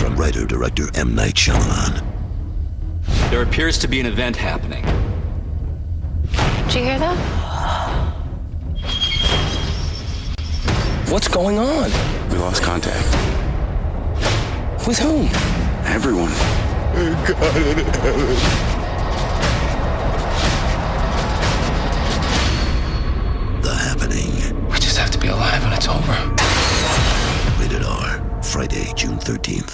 from writer-director M. Night Shyamalan. There appears to be an event happening. Did you hear that? What's going on? We lost contact. With whom? Everyone. God in heaven. The Happening. We just have to be alive when it's over. Rated R. Friday, June 13th.